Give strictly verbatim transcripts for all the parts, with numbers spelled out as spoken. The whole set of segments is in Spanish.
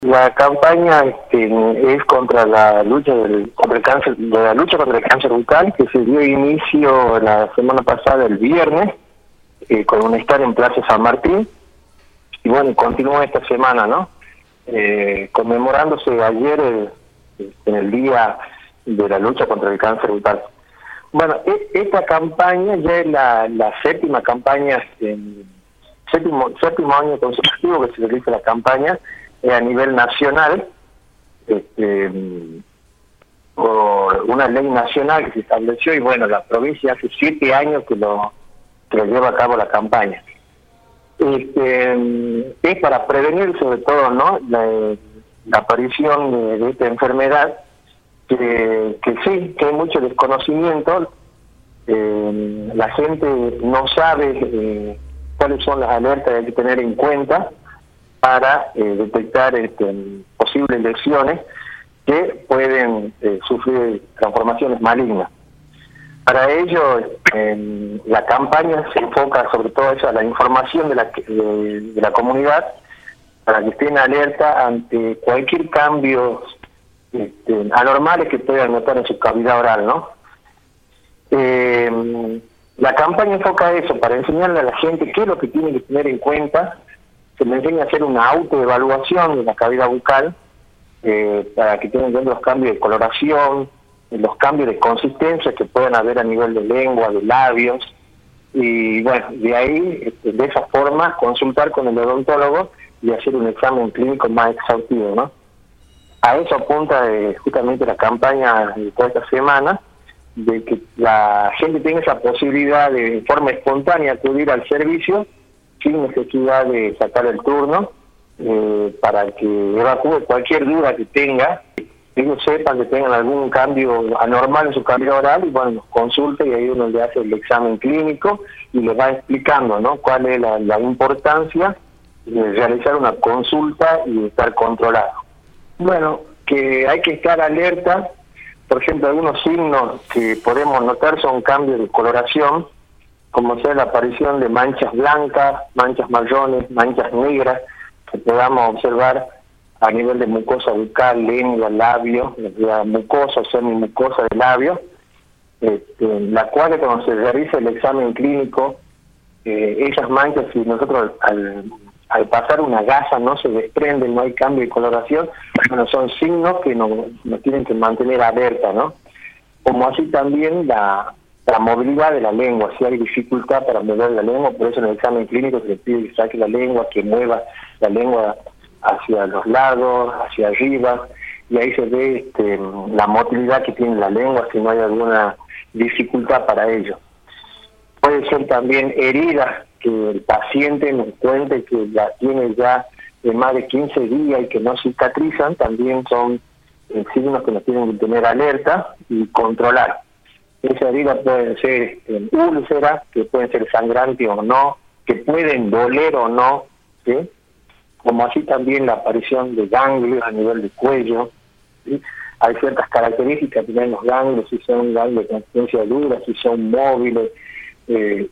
La campaña este, es contra la lucha del contra el cáncer, de la lucha contra el cáncer bucal, que se dio inicio la semana pasada, el viernes, eh, con un stand en Plaza San Martín, y bueno, continúa esta semana, ¿no? Eh, conmemorándose ayer el, en el día de la lucha contra el cáncer bucal. Bueno, e esta campaña ya es la, la séptima campaña, en, séptimo, séptimo año consecutivo que se realiza la campaña eh, a nivel nacional, este, por una ley nacional que se estableció, y bueno, la provincia hace siete años que lo, que lo lleva a cabo la campaña. Este, es para prevenir sobre todo, ¿no?, la, la aparición de, de esta enfermedad, que, que sí, que hay mucho desconocimiento. Eh, la gente no sabe eh, cuáles son las alertas que hay que tener en cuenta para eh, detectar este, posibles lesiones que pueden eh, sufrir transformaciones malignas. Para ello, eh, la campaña se enfoca sobre todo eso, a la información de la, de, de la comunidad, para que estén alerta ante cualquier cambio este, anormales que puedan notar en su cavidad oral, ¿no? Eh, la campaña enfoca eso, para enseñarle a la gente qué es lo que tiene que tener en cuenta. Se le enseña a hacer una autoevaluación de la cavidad bucal, eh, para que tengan en cuenta los cambios de coloración, los cambios de consistencia que pueden haber a nivel de lengua, de labios, y bueno, de ahí, este, de esa forma, consultar con el odontólogo y hacer un examen clínico más exhaustivo, ¿no? A eso apunta eh, justamente la campaña de toda esta semana, de que la gente tenga esa posibilidad de, de forma espontánea, acudir al servicio sin necesidad de sacar el turno, eh, para que evacúe cualquier duda que tenga, que ellos sepan que tengan algún cambio anormal en su cavidad oral, y bueno, nos consulta y ahí uno le hace el examen clínico y les va explicando, ¿no?, cuál es la, la importancia de realizar una consulta y de estar controlado. Bueno, que hay que estar alerta. Por ejemplo, algunos signos que podemos notar son cambios de coloración, como sea la aparición de manchas blancas, manchas marrones, manchas negras, que podamos observar a nivel de mucosa bucal, lengua, labio, la mucosa o semimucosa del labio, este, la cual cuando se realiza el examen clínico, eh, esas manchas, si nosotros al, al pasar una gasa no se desprenden, no hay cambio de coloración, bueno, son signos que nos, nos tienen que mantener alerta, ¿no? Como así también la, la movilidad de la lengua, si hay dificultad para mover la lengua, por eso en el examen clínico se le pide que saque la lengua, que mueva la lengua hacia los lados, hacia arriba, y ahí se ve este, la motilidad que tiene la lengua, si no hay alguna dificultad para ello. Puede ser también heridas, que el paciente nos cuente que la tiene ya de más de quince días y que no cicatrizan, también son eh, signos que nos tienen que tener alerta y controlar. Esas heridas pueden ser este, úlceras, que pueden ser sangrantes o no, que pueden doler o no, ¿sí?, como así también la aparición de ganglios a nivel de cuello, ¿sí? Hay ciertas características que tienen los ganglios, si son ganglios de consistencia dura, si son móviles, eh,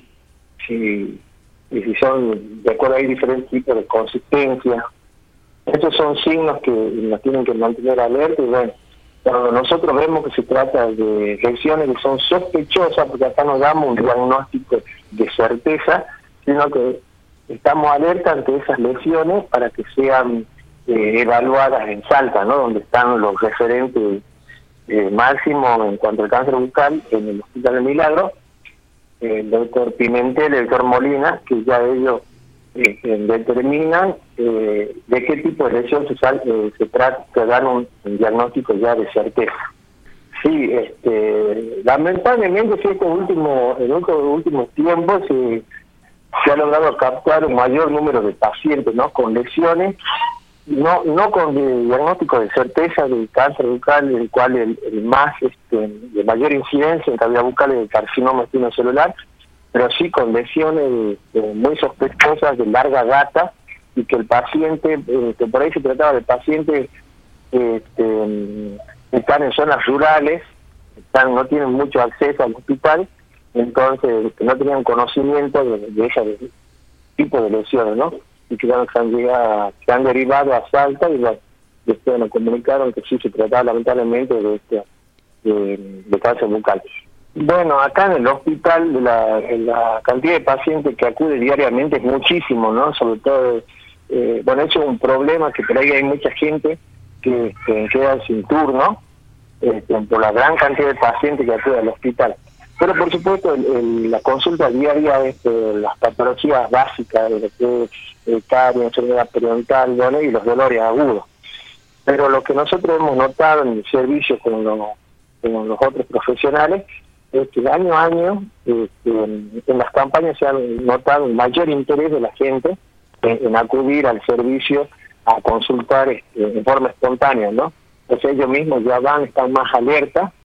si, y si son, de acuerdo, hay diferentes tipos de consistencia. Estos son signos que nos tienen que mantener alerta, y bueno, cuando nosotros vemos que se trata de lesiones que son sospechosas, porque acá nos damos un diagnóstico de certeza, sino que estamos alerta ante esas lesiones para que sean eh, evaluadas en Salta, ¿no?, donde están los referentes eh, máximos en cuanto al cáncer bucal en el Hospital del Milagro, el doctor Pimentel, el doctor Molina, que ya ellos eh, eh, determinan eh, de qué tipo de lesión se, sal, eh, se trata, que dan un, un diagnóstico ya de certeza. Sí, este, lamentablemente, sí, estos últimos, en estos últimos tiempos se, se ha logrado captar un mayor número de pacientes, ¿no?, con lesiones, no no con de diagnóstico de certeza del cáncer bucal, el cual el, el más este, de mayor incidencia en cavidad bucal es el carcinoma espinocelular, pero sí con lesiones eh, muy sospechosas de larga data, y que el paciente, eh, que por ahí se trataba de pacientes eh, este, que están en zonas rurales, están no tienen mucho acceso al hospital, entonces que no tenían conocimiento de, de ese tipo de lesiones, ¿no? y que ya se han llegado, se han derivado a Salta, y bueno, después nos comunicaron que sí se trataba lamentablemente de este de, de cáncer bucal. Bueno, acá en el hospital la, la cantidad de pacientes que acude diariamente es muchísimo, ¿no? Sobre todo, eh, bueno, eso es un problema, que por ahí hay mucha gente que, que queda sin turno, este, por la gran cantidad de pacientes que acuden al hospital. Pero por supuesto el, el, la consulta diaria es este, las patologías básicas de lo que es el caries, enfermedad periodontal, bueno, y los dolores agudos. Pero lo que nosotros hemos notado en el servicio con, lo, con los otros profesionales es que año a año este, en, en las campañas se han notado un mayor interés de la gente en, en acudir al servicio a consultar este, en forma espontánea, ¿no? Entonces ellos mismos ya van, están más alerta